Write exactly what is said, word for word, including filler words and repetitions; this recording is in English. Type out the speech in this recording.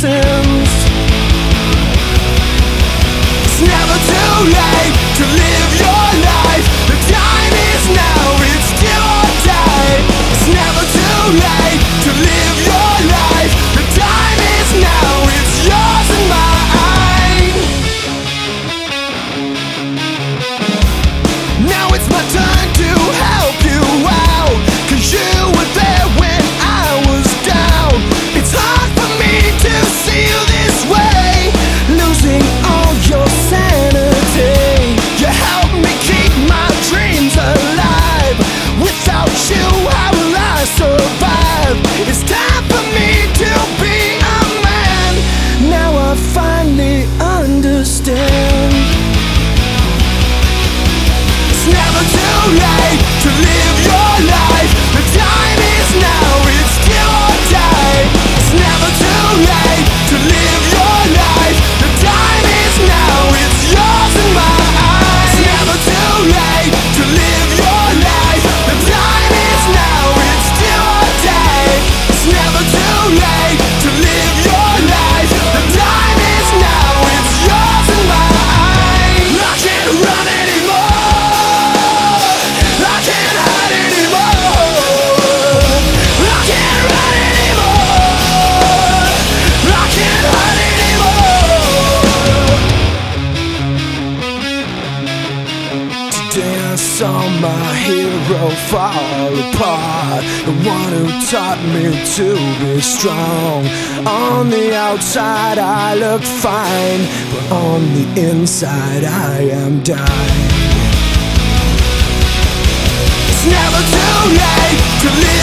lessons. It's never too late to live your life. The time is now, it's do or die. It's never too late to live your life. The time is now, it's yours and mine. Now it's my turn to help you out, 'cause you were there when I was down. It's hard for me to see you this way, losing all your sanity. You help me keep my dreams alive. Without you, how will I survive? It's time for me to be a man. Now I finally understand. It's never too late to live your life. The time is now, it's do or die. It's never too late to live your life. The time is now, it's yours and mine. It's never too late to live your life. The time is now, it's do or die. It's never too late to live your life. The time is now, it's yours and mine. I can't run anymore. I can't hide anymore. I can't run anymore. I can't hide anymore. Today I saw my hero fall apart, the one who taught me to be strong. On the outside I look fine, but on the inside I am dying. It's never too late to live